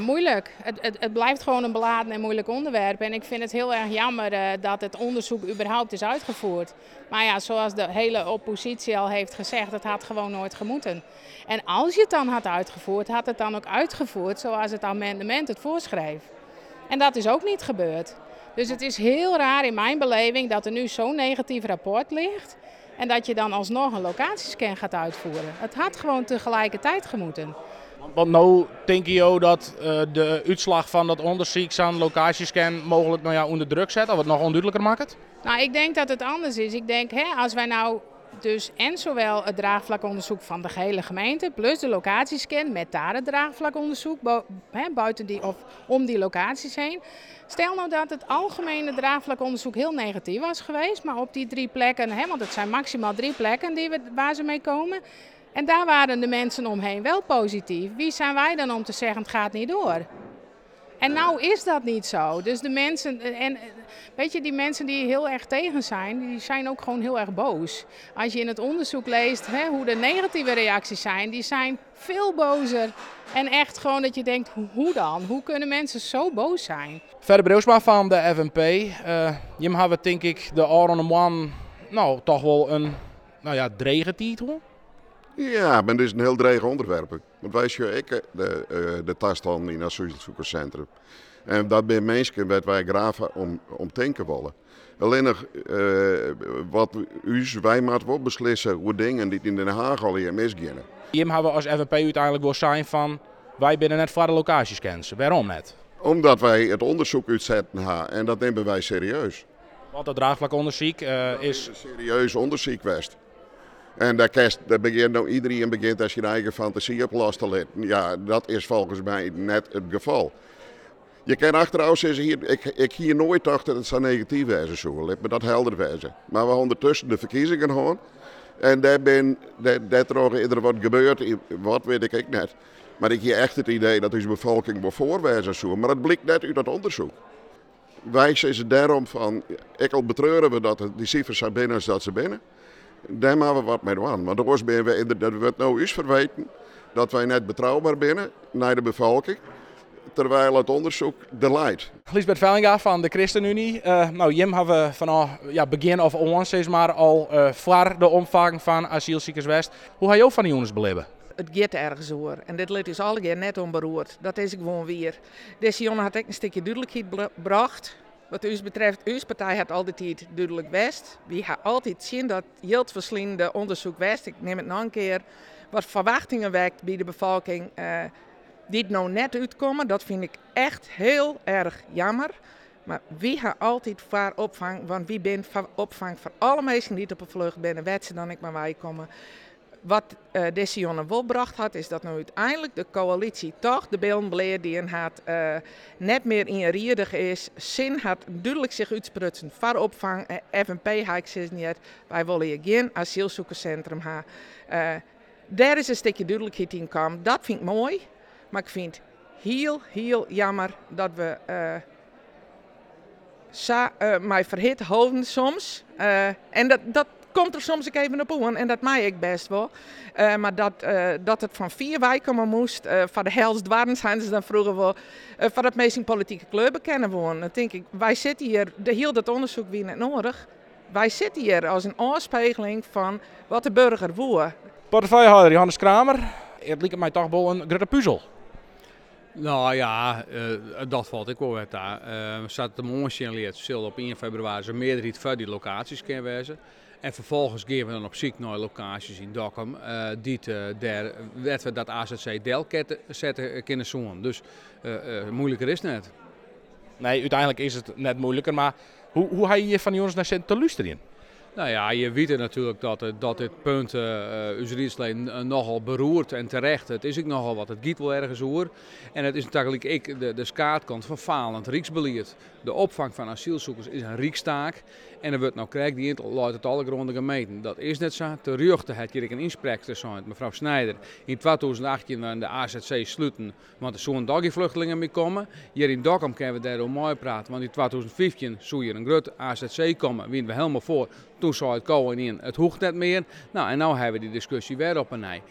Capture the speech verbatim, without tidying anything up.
Moeilijk. Het, het, het blijft gewoon een beladen en moeilijk onderwerp. En ik vind het heel erg jammer uh, dat het onderzoek überhaupt is uitgevoerd. Maar ja, zoals de hele oppositie al heeft gezegd, het had gewoon nooit gemoeten. En als je het dan had uitgevoerd, had het dan ook uitgevoerd zoals het amendement het voorschreef. En dat is ook niet gebeurd. Dus het is heel raar in mijn beleving dat er nu zo'n negatief rapport ligt. En dat je dan alsnog een locatiescan gaat uitvoeren. Het had gewoon tegelijkertijd gemoeten. Want nu denk je dat uh, de uitslag van dat onderzoek aan locatiescan mogelijk nou ja, onder druk zet, of het nog onduidelijker maakt? Nou, ik denk dat het anders is. Ik denk, hè, als wij nou dus en zowel het draagvlakonderzoek van de gehele gemeente, plus de locatiescan met daar het draagvlakonderzoek hè, buiten die of om die locaties heen. Stel nou dat het algemene draagvlakonderzoek heel negatief was geweest, maar op die drie plekken, hè, want het zijn maximaal drie plekken die we, waar ze mee komen. En daar waren de mensen omheen wel positief. Wie zijn wij dan om te zeggen, het gaat niet door? En nou is dat niet zo. Dus de mensen, en weet je, die mensen die heel erg tegen zijn, die zijn ook gewoon heel erg boos. Als je in het onderzoek leest hè, hoe de negatieve reacties zijn, die zijn veel bozer. En echt gewoon dat je denkt, hoe dan? Hoe kunnen mensen zo boos zijn? Verder Breusma van de F N P. Uh, je hebt denk ik de Aron Man, nou toch wel een, nou ja, drege titel. Ja, maar dit is een heel dreig onderwerp. Want wij zien ik de, uh, de toestand in het asielzoekerscentrum. En dat zijn mensen waar wij graag om, om denken willen. Alleen nog uh, wat u, wij moeten wel beslissen hoe dingen die in Den Haag al hier misgaan. Hier hebben we als F N P uiteindelijk wel zijn van, wij binnen net voor de locatiescans. Waarom net? Omdat wij het onderzoek uitzetten hebben en dat nemen wij serieus. Want dat draagvlakonderzoek uh, is... een serieus onderzoek geweest. En daar, kerst, daar begint nou iedereen begint als je eigen fantasie op los te letten. Ja, dat is volgens mij net het geval. Je kan achteraf zeggen, hier, ik, ik hier nooit dacht dat het zo negatief was. Zo. Laat me dat helder wezen. Maar we hebben ondertussen de verkiezingen gehad. En daar ben daar, daar er wat gebeurd, wat weet ik net. Maar ik heb echt het idee dat deze bevolking wel voorwijzen zo. Maar dat blijkt net uit dat onderzoek. Wij zeggen daarom van, ik al betreuren we dat die cijfers zijn binnen als dat ze binnen. Daar maken we wat mee doen. Maar doorgaans ben we inderdaad, wordt nou eens verweten dat wij net betrouwbaar binnen naar de bevolking, terwijl het onderzoek de leidt. Lisbeth Vellinga van de ChristenUnie. Uh, nou, Jim hebben we vanaf ja, begin of ons zeg maar al uh, voor de omvang van asielzoekers West. Hoe ga je ook van die jongens beleven? Het gaat ergens hoor. En dit liet is alle keer net onberoerd. Dat is gewoon weer. Deze jongen had ook een stukje duidelijkheid gebracht. Wat ons betreft, onze partij had altijd duidelijk west. We hebben altijd zien dat heel het verschillende onderzoek west. Ik neem het nog een keer. Wat verwachtingen wekt bij de bevolking. Uh, die het nou net uitkomen, dat vind ik echt heel erg jammer. Maar wie hebben altijd voor opvang, want wie bent voor opvang voor alle mensen die op een vlucht zijn, wet ze dan ik maar wij komen. Wat uh, deze jongen wel gebracht had, is dat nou uiteindelijk de coalitie toch de beeldbeleid die had uh, net meer inriedig is. Zin had duidelijk zich uitsprutsen voor opvang. Uh, F N P had ik gezegd niet, wij willen hier geen asielzoekerscentrum hebben. Uh, daar is een stukje duidelijkheid in komen. Dat vind ik mooi, maar ik vind het heel, heel jammer dat we uh, sa, uh, mij verhit houden soms. Uh, en dat, dat komt er soms ook even op aan en dat mij ik best wel. Uh, maar dat, uh, dat het van vier wijken moest, uh, van de helst dwarren zijn ze dan vroeger wel, uh, van het meest politieke kleur bekennen worden. Dan denk ik, wij zitten hier, de heel dat onderzoek wie net nodig. Wij zitten hier als een afspiegeling van wat de burger wil. Portefeuillehouder Johannes Kramer, het lijkt mij toch wel een grote puzzel. Nou ja, uh, dat valt ik wel uit daar. Uh, we zaten de morgen zullen op één februari een meerderheid voor die locaties kunnen wezen. En vervolgens gaan we dan op zoek naar locaties in Dokkum, uh, die te, daar werd we dat A Z C deel zetten kunnen zoeken. Dus uh, uh, moeilijker is het net. Nee, uiteindelijk is het net moeilijker, maar hoe, hoe ga je hier van die jongens naar zitten te luisteren? Nou ja, je weet natuurlijk dat, dat dit punt uh, uw Rieslijn nogal beroert en terecht. Het is ook nogal wat, het giet wel ergens hoor. En het is natuurlijk ik de, de skaatkant van falend Rijksbeleid. De opvang van asielzoekers is een Rijkstaak. En er wordt nou krijgt die luidt het alle grondige gemeenten. Dat is net zo. Te ruchten had je een inspreekster zijn, mevrouw Snijder. In tweeduizend achttien waren de A Z C sluiten, want er zo'n dagvluchtelingen mee komen. Hier in Dokkum kunnen we daarover mooi praten, want in tweeduizend vijftien zou je een groot A Z C komen, wien we helemaal voor. Toen zou het komen in, het hoeft net meer. Nou, en nu hebben we die discussie weer op en nij.